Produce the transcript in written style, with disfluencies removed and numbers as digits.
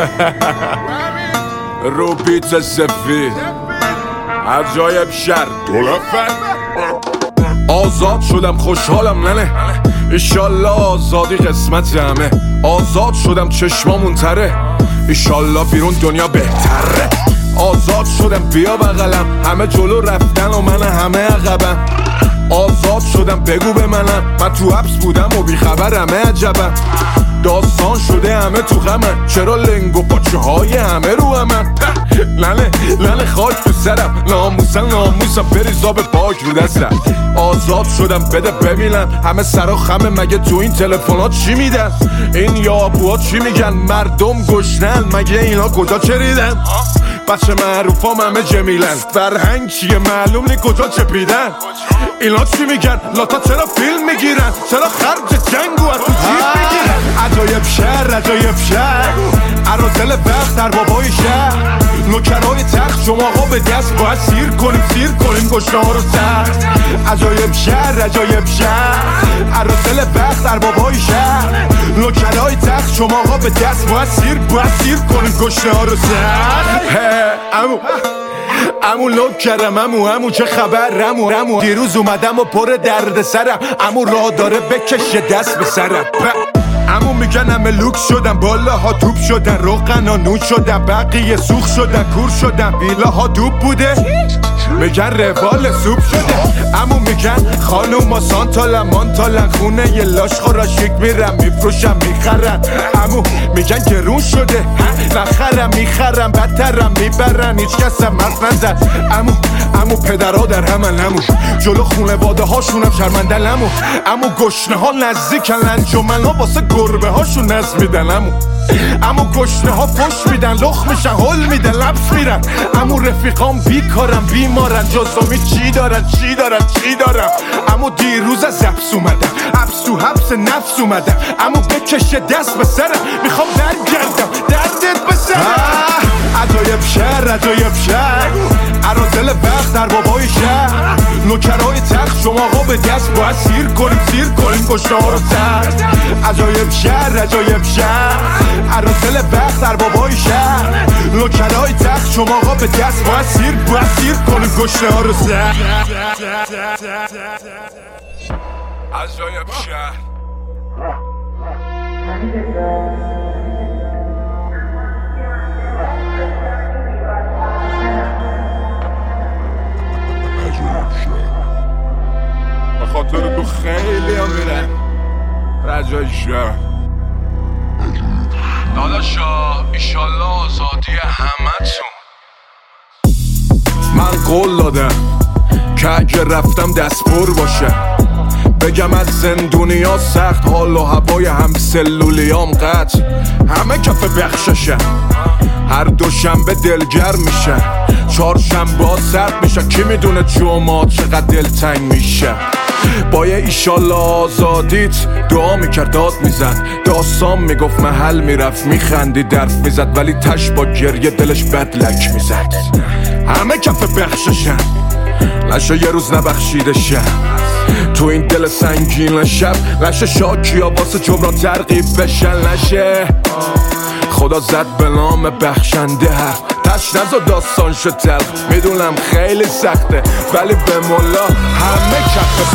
رو بیت سفید عجایب شهر دولفن. آزاد شدم خوشحالم ننه، ایشالله آزادی قسمت همه. آزاد شدم چشمامون تره، ایشالله بیرون دنیا بهتره. آزاد شدم بیا بغلم، همه جلو رفتن و من همه عقبم. آزاد شدم بگو به منم، من تو حبس بودم و بیخبرمه. عجبم داستان شده همه تو غمن، چرا لنگ و پاچه های همه رو همن. لنه خاک تو سرم، ناموسم بریزا به پاک رو دستم. آزاد شدم بده ببینم، همه سرا خمه مگه تو این تلفنات چی میدن؟ این یابوها چی میگن؟ مردم گشنن مگه اینا کجا چریدن؟ بچه معروفام همه جمیلن، فرهنگ چیه معلوم نی کجا چپیدن؟ اینا چی میگن؟ لاتا چرا فیلم میگیرن؟ چرا خرج جنگو از تو جیب میگیرن؟ عجایب شهر عرازل وقت در بابای شهر. نوکرای تخت شما ها به دست باید سیر کنیم گشنه ها رو سخت. عجایب شهر عرازل وقت در بابای شهر. نوکرای تخت شما ها به دست باید سیر کنیم گشنه ها رو سخت. امو لوک کردم امو چه خبر امو دیروز اومدم و پر درد سرم. امو راه داره بکشه دست به سرم. امو میگن همه لوک شدن، بالاها توپ شدن، روغنا نون شدن، بقیه سوخ شدن، کور شدن، ویلاها دوب بوده میگن روال سوپ شده. امو میگن خانوما مانتالن، خونه یه لاش خورا شک میرم میفروشم میخرن. امو میگن گرون شده، نخرم میخرم بدترم میبرن، هیچ کسم مرد نزد. امو پدرها در همن، امو جلو خونه واده هاشونم شرمندن. امو گشنه ها نزدیکن، انجمن ها واسه گربه هاشون نز میدن. امو گشنه ها فش میدن، لخ میشن هل میدن لبس میرن. امو رفیقام بیکارم بیمارن، جزامی چی دارن. امو دیروز از حبس اومدم، حبس نفس اومدم. امو بکشه دست به سرم، میخوام برگردم دردت به سرم. عجایب شهر عرازل وقت در بابای شهر. نوکرای تخت شما ها به دست باید سیر کنیم گشنه ها رو سخت. عجایب شهر عرازل وقت در بابای شهر. نوکرای تخت شما ها به دست باید سیر کنیم گشنه ها رو سخت. عجایب شهر به خاطر تو خیلی هم میرن. رجای شهر داداشا ایشالله آزادی همتون. من قول دادم که اگه رفتم دست پر باشه، بگم از زندونیا سخت، حال و هوای هم سلولیام قطع، همه کف بخششن. هر دوشنبه دلگرم میشه، چهارشنبه سرد میشه، کی میدونه جمعه چقدر دلتنگ میشه. با یه ایشالله آزادیت دعا میکرد داد میزد، داستان میگفت محل میرفت میخندی درف میزد، ولی تش با گریه دلش بدلک میزد. همه کف بخششن، نشه یه روز نبخشیده شب تو این دل سنگین شب. نشه شاکیا واسه جبران ترغیب بشن، نشه خدا زد به نام بخشنده حرف، تش نزا داستان شد تلخ. میدونم خیلی سخته ولی به مولا همه کف